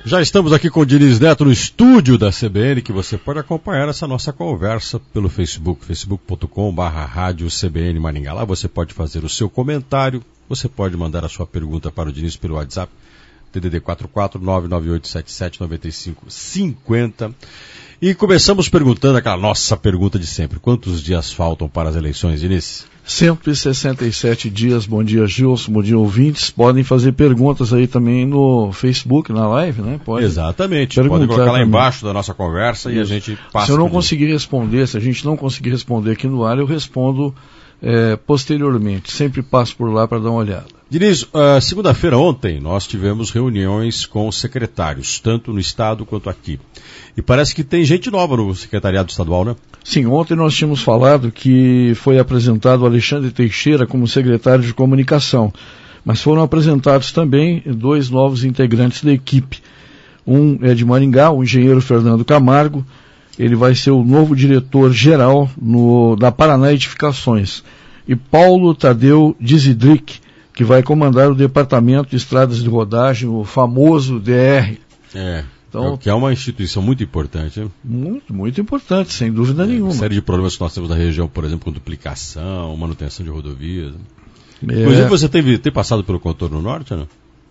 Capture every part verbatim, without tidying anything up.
Já estamos aqui com o Diniz Neto no estúdio da C B N, que você pode acompanhar essa nossa conversa pelo Facebook, facebook ponto com barra rádio C B N Maringá. Lá você pode fazer o seu comentário, você pode mandar a sua pergunta para o Diniz pelo WhatsApp, D D D quatro quatro nove nove oito sete sete nove cinco cinco zero. E começamos perguntando aquela nossa pergunta de sempre: quantos dias faltam para as eleições, Diniz? cento e sessenta e sete dias. Bom dia, Gilson, bom dia, ouvintes. Podem fazer perguntas aí também no Facebook, na live, né? Pode Exatamente, podem colocar lá também embaixo da nossa conversa. Isso. E a gente passa. Se eu não conseguir responder, se a gente não conseguir responder aqui no ar, eu respondo é, posteriormente. Sempre passo por lá para dar uma olhada. Diniz, uh, segunda-feira ontem nós tivemos reuniões com os secretários, tanto no estado quanto aqui. E parece que tem gente nova no secretariado estadual, né? Sim, ontem nós tínhamos falado que foi apresentado o Alexandre Teixeira como secretário de comunicação, mas foram apresentados também dois novos integrantes da equipe. Um é de Maringá, o engenheiro Fernando Camargo, ele vai ser o novo diretor-geral no, da Paraná Edificações. E Paulo Tadeu Dizidric, que vai comandar o Departamento de Estradas de Rodagem, o famoso D R. É, então, que é uma instituição muito importante. Hein? Muito, muito importante, sem dúvida é, nenhuma. Uma série de problemas que nós temos na região, por exemplo, com duplicação, manutenção de rodovias. É. Inclusive, você teve, tem passado pelo Contorno Norte ou não?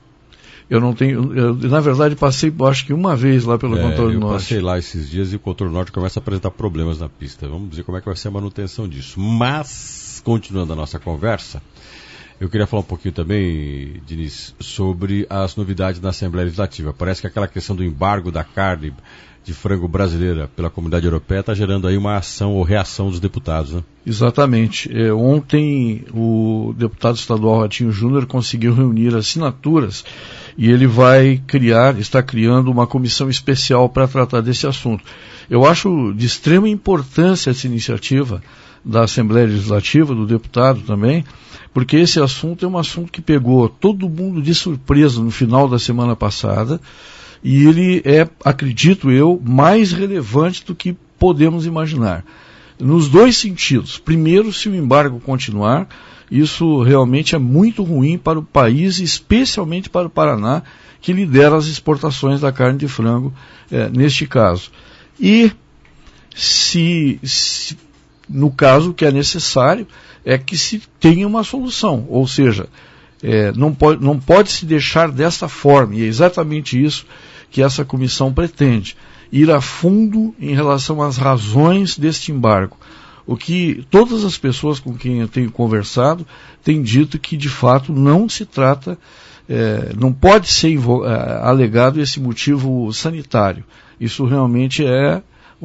Eu não tenho, eu, na verdade passei, acho que uma vez lá pelo é, Contorno eu Norte. Eu passei lá esses dias e o Contorno Norte começa a apresentar problemas na pista. Vamos ver como é que vai ser a manutenção disso. Mas, continuando a nossa conversa, eu queria falar um pouquinho também, Diniz, sobre as novidades na Assembleia Legislativa. Parece que aquela questão do embargo da carne de frango brasileira pela Comunidade Europeia está gerando aí uma ação ou reação dos deputados, né? Exatamente. É, ontem o deputado estadual Ratinho Júnior conseguiu reunir assinaturas e ele vai criar, está criando uma comissão especial para tratar desse assunto. Eu acho de extrema importância essa iniciativa da Assembleia Legislativa, do deputado também, porque esse assunto é um assunto que pegou todo mundo de surpresa no final da semana passada, e ele é, acredito eu, mais relevante do que podemos imaginar. Nos dois sentidos. Primeiro, se o embargo continuar, isso realmente é muito ruim para o país, especialmente para o Paraná, que lidera as exportações da carne de frango, é, neste caso. E se... se no caso, o que é necessário é que se tenha uma solução, ou seja, é, não, pode, não pode se deixar desta forma, e é exatamente isso que essa comissão pretende, ir a fundo em relação às razões deste embargo. O que todas as pessoas com quem eu tenho conversado têm dito que, de fato, não se trata, é, não pode ser invo- é, alegado esse motivo sanitário. Isso realmente é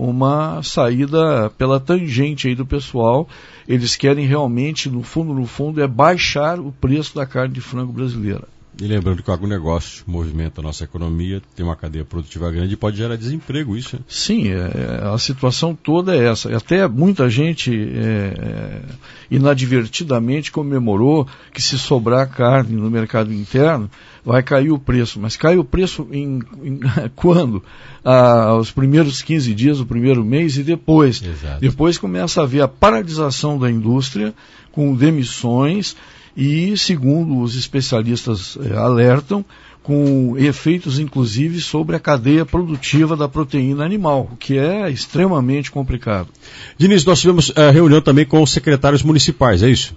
uma saída pela tangente aí do pessoal. Eles querem realmente, no fundo, no fundo, é baixar o preço da carne de frango brasileira. E lembrando que o agronegócio movimenta a nossa economia, tem uma cadeia produtiva grande e pode gerar desemprego, isso? Né? Sim, é, a situação toda é essa. Até muita gente é, é, inadvertidamente comemorou que se sobrar carne no mercado interno, vai cair o preço. Mas cai o preço em, em quando? Ah, os primeiros quinze dias, o primeiro mês e depois. Exato. Depois começa a haver a paralisação da indústria, com demissões, e, segundo os especialistas eh, alertam, com efeitos inclusive sobre a cadeia produtiva da proteína animal, o que é extremamente complicado. Diniz, nós tivemos a uh, reunião também com os secretários municipais, é isso?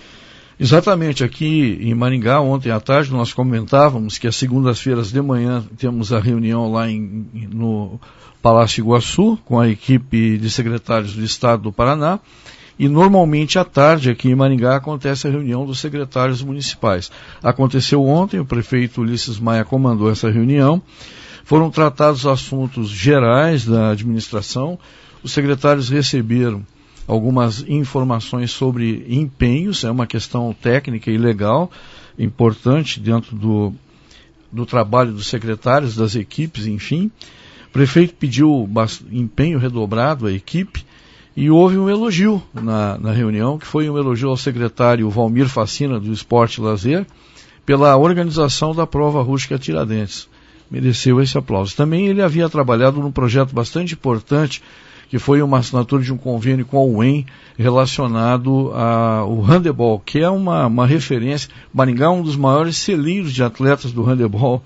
Exatamente, aqui em Maringá, ontem à tarde, nós comentávamos que às segundas-feiras de manhã temos a reunião lá em, no Palácio Iguaçu, com a equipe de secretários do Estado do Paraná. E normalmente à tarde aqui em Maringá acontece a reunião dos secretários municipais. Aconteceu ontem, o prefeito Ulisses Maia comandou essa reunião. Foram tratados assuntos gerais da administração. Os secretários receberam algumas informações sobre empenhos, é uma questão técnica e legal, importante dentro do, do trabalho dos secretários, das equipes, enfim. O prefeito pediu empenho redobrado à equipe. E houve um elogio na, na reunião, que foi um elogio ao secretário Valmir Facina, do Esporte e Lazer, pela organização da prova rústica Tiradentes. Mereceu esse aplauso. Também ele havia trabalhado num projeto bastante importante, que foi uma assinatura de um convênio com a U E M relacionado ao handebol, que é uma, uma referência. Maringá é um dos maiores celeiros de atletas do handebol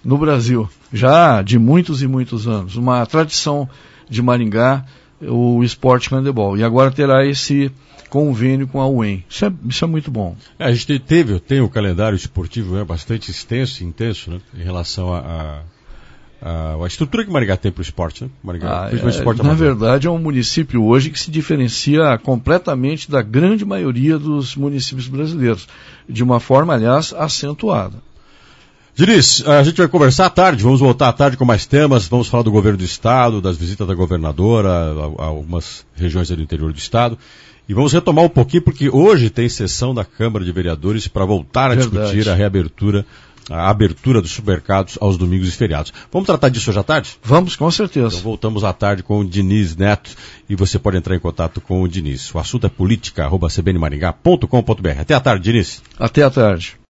no Brasil, já de muitos e muitos anos. Uma tradição de Maringá, o esporte handebol. E agora terá esse convênio com a U E M. Isso é, isso é muito bom. É, a gente teve, tem o calendário esportivo né, bastante extenso e intenso né, em relação a... a... A, a estrutura que Maringá tem para o esporte, né? Maringá, ah, principalmente é, esporte na amador. verdade é um município hoje que se diferencia completamente da grande maioria dos municípios brasileiros, de uma forma, aliás, acentuada. Diniz, a gente vai conversar à tarde, vamos voltar à tarde com mais temas, vamos falar do governo do estado, das visitas da governadora a, a algumas regiões do interior do estado, e vamos retomar um pouquinho, porque hoje tem sessão da Câmara de Vereadores para voltar a verdade. discutir a reabertura a abertura dos supermercados aos domingos e feriados. Vamos tratar disso hoje à tarde? Vamos, com certeza. Então voltamos à tarde com o Diniz Neto e você pode entrar em contato com o Diniz. O assunto é política, arroba c b n maringá ponto com ponto b r. Até à tarde, Diniz. Até à tarde.